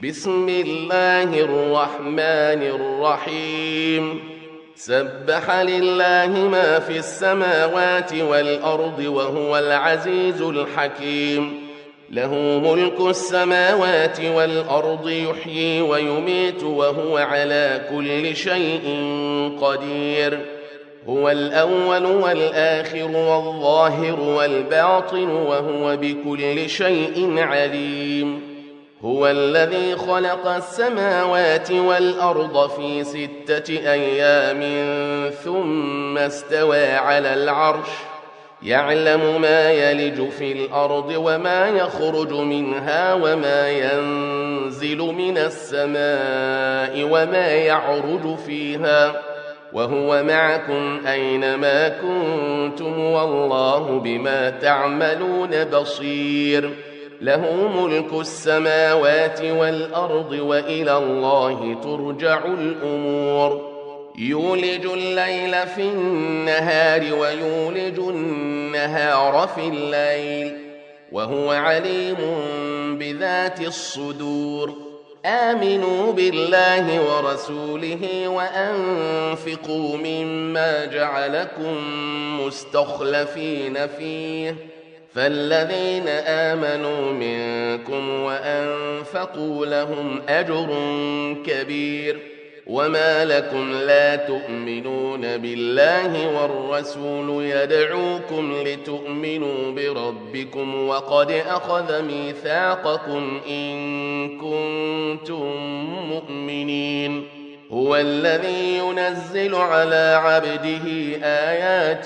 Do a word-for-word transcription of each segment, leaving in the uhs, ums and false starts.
بسم الله الرحمن الرحيم سبح لله ما في السماوات والأرض وهو العزيز الحكيم له ملك السماوات والأرض يحيي ويميت وهو على كل شيء قدير هو الأول والآخر والظاهر والباطن وهو بكل شيء عليم هو الذي خلق السماوات والأرض في ستة أيام ثم استوى على العرش يعلم ما يلج في الأرض وما يخرج منها وما ينزل من السماء وما يعرج فيها وهو معكم أينما كنتم والله بما تعملون بصير له ملك السماوات والأرض وإلى الله ترجع الأمور يولج الليل في النهار ويولج النهار في الليل وهو عليم بذات الصدور آمنوا بالله ورسوله وأنفقوا مما جعلكم مستخلفين فيه فالذين آمنوا منكم وأنفقوا لهم أجر كبير وما لكم لا تؤمنون بالله والرسول يدعوكم لتؤمنوا بربكم وقد أخذ ميثاقكم إن كنتم مؤمنين هو الذي ينزل على عبده آيات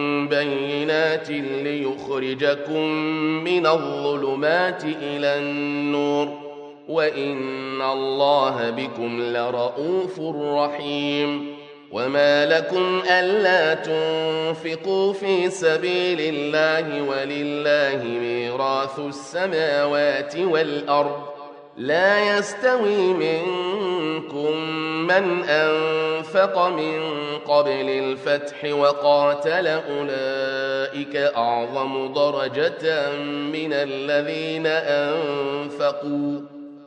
بينات ليخرجكم من الظلمات إلى النور وإن الله بكم لرؤوف رحيم وما لكم ألا تنفقوا في سبيل الله ولله ميراث السماوات والأرض لا يستوي منكم من أنفق من قبل الفتح وقاتل أولئك أعظم درجة من الذين أنفقوا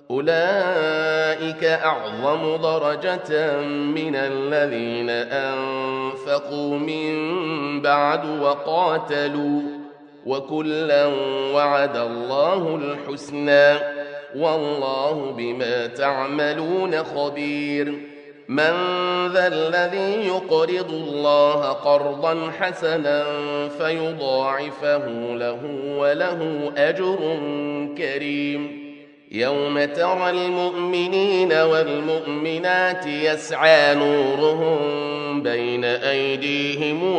أولئك أعظم درجة من الذين أنفقوا من بعد وقاتلوا وكلا وعد الله الحسنى والله بما تعملون خبير من ذا الذي يقرض الله قرضا حسنا فيضاعفه له وله أجر كريم يوم ترى المؤمنين والمؤمنات يسعى نورهم بين أيديهم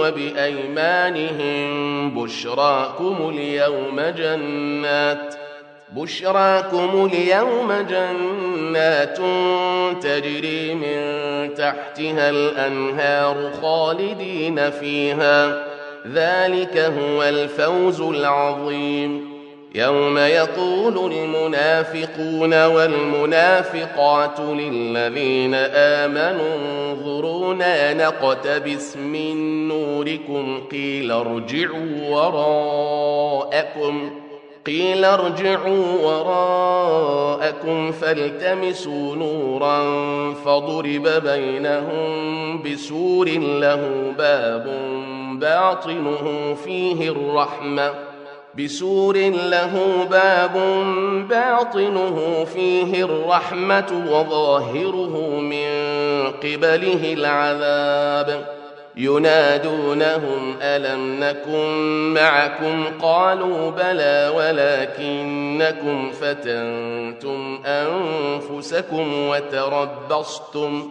وبأيمانهم بشراكم اليوم جنات بشراكم اليوم جنات تجري من تحتها الأنهار خالدين فيها ذلك هو الفوز العظيم يوم يقول المنافقون والمنافقات للذين آمنوا انظرونا نقتبس من نوركم قيل ارجعوا وراءكم قيل ارجعوا وراءكم فالتمسوا نورا فضرب بينهم بسور له باب باطنه فيه الرحمة بسور له باب باطنه فيه الرحمة وظاهره من قبله العذاب ينادونهم ألم نكن معكم قالوا بلى ولكنكم فتنتم أنفسكم وتربصتم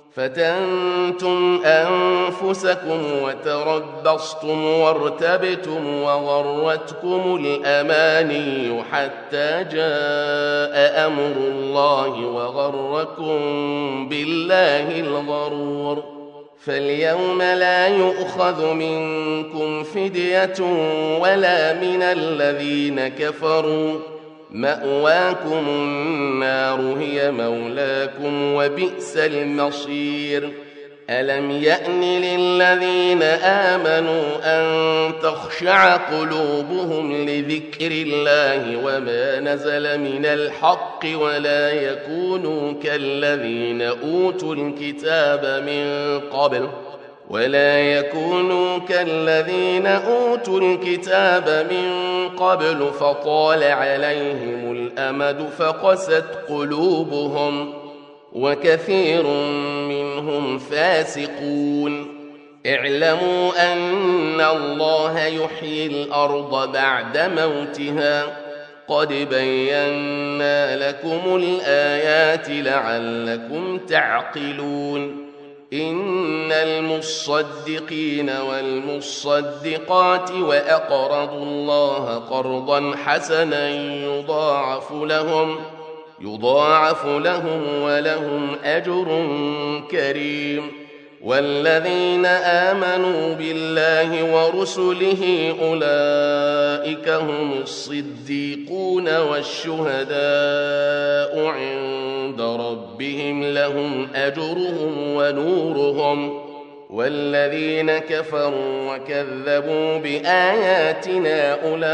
فتنتم أنفسكم وتربصتم وارتبتم وغرتكم الأماني حتى جاء أمر الله وغركم بالله الغرور فاليوم لا يؤخذ منكم فدية ولا من الذين كفروا مأواكم النار هي مولاكم وبئس المصير ألم يأن للذين آمنوا أن تخشع قلوبهم لذكر الله وما نزل من الحق ولا يكونوا كالذين أوتوا الكتاب من قبل ولا يكونوا كالذين أوتوا الكتاب من قبل فطال عليهم الأمد فقست قلوبهم وكثير منهم فاسقون اعلموا أن الله يحيي الأرض بعد موتها قد بينا لكم الآيات لعلكم تعقلون إن المصدقين والمصدقات وأقرضوا الله قرضا حسنا يضاعف لهم يضاعف لهم ولهم أجر كريم والذين آمنوا بالله ورسله أولئك هم الصديقون والشهداء عند ربهم لهم أجرهم ونورهم والذين كفروا وكذبوا بآياتنا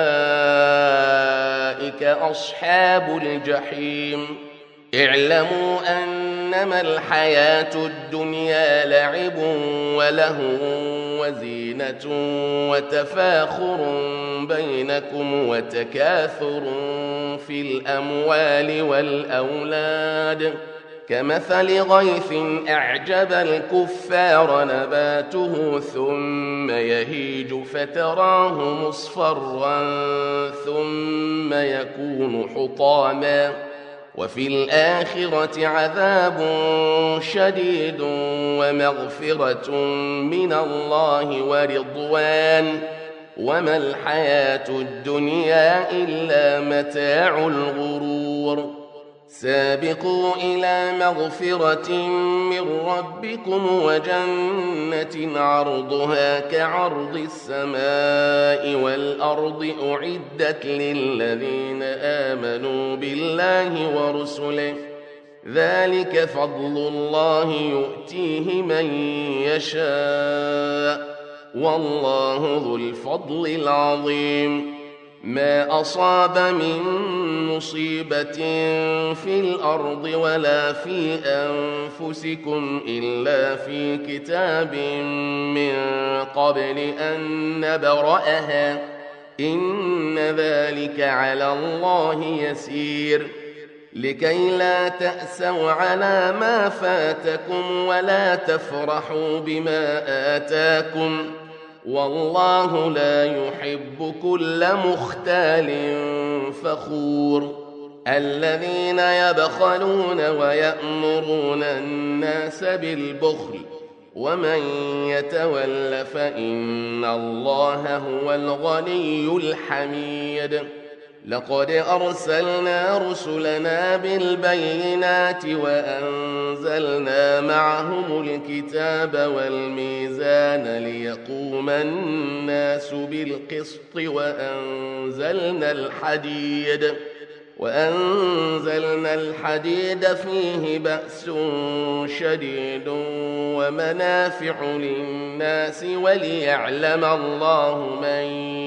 أولئك أصحاب الجحيم اعلموا أنما الحياة الدنيا لعب ولهو وزينة وتفاخر بينكم وتكاثر في الأموال والأولاد كمثل غيث أعجب الكفار نباته ثم يهيج فتراه مصفرا ثم يكون حطاما وفي الآخرة عذاب شديد ومغفرة من الله ورضوان وما الحياة الدنيا إلا متاع الغرور سابقوا إلى مغفرة من ربكم وجنة عرضها كعرض السماء والأرض أعدت للذين آمنوا بالله ورسله ذلك فضل الله يؤتيه من يشاء والله ذو الفضل العظيم ما أصاب من مصيبة في الأرض ولا في أنفسكم إلا في كتاب من قبل أن نبرأها إن ذلك على الله يسير لكي لا تأسوا على ما فاتكم ولا تفرحوا بما آتاكم والله لا يحب كل مختال فخور الذين يبخلون ويأمرون الناس بالبخل ومن يتول فإن الله هو الغني الحميد لقد أرسلنا رسلنا بالبينات وأنزلنا معهم الكتاب والميزان ليقوم الناس بالقسط وأنزلنا الحديد وأنزلنا الحديد فيه بأس شديد ومنافع للناس وليعلم الله من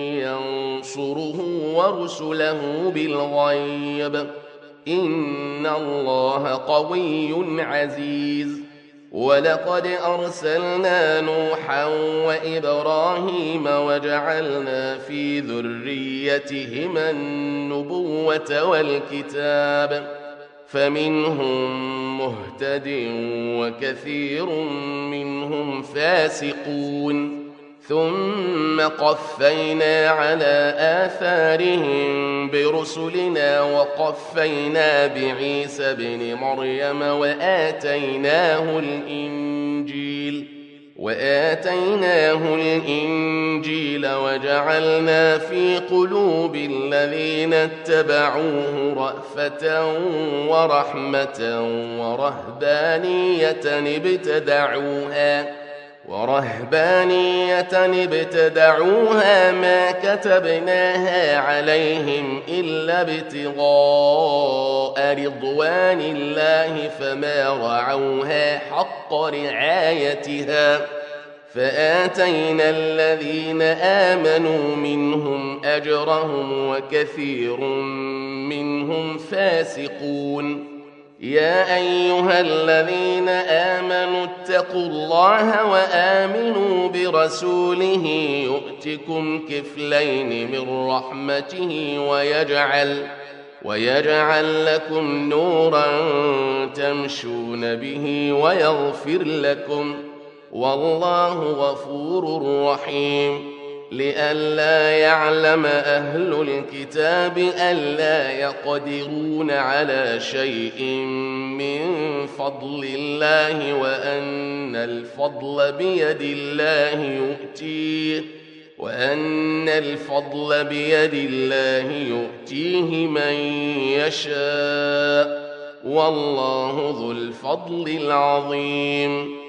ينصره ورسله بالغيب إن الله قوي عزيز ولقد أرسلنا نوحا وإبراهيم وجعلنا في ذريتهما النبوة والكتاب فمنهم مهتد وكثير منهم فاسقون ثم قفينا على آثارهم برسلنا وقفينا بعيسى ابن مريم وآتيناه الإنجيل وآتيناه الإنجيل وجعلنا في قلوب الذين اتبعوه رأفة ورحمة ورهبانية ابتدعوها ورهبانية ابتدعوها ما كتبناها عليهم إلا ابتغاء رضوان الله فما رعوها حق رعايتها فآتينا الذين آمنوا منهم أجرهم وكثير منهم فاسقون. يا أيها الذين آمنوا اتقوا الله وآمنوا برسوله يؤتكم كفلين من رحمته ويجعل, ويجعل لكم نورا تمشون به ويغفر لكم والله غفور رحيم. لئلا يعلم أهل الكتاب ألا يقدرون على شيء من فضل الله وأن الفضل بيد الله يؤتيه وأن الفضل بيد الله يؤتيه من يشاء والله ذو الفضل العظيم.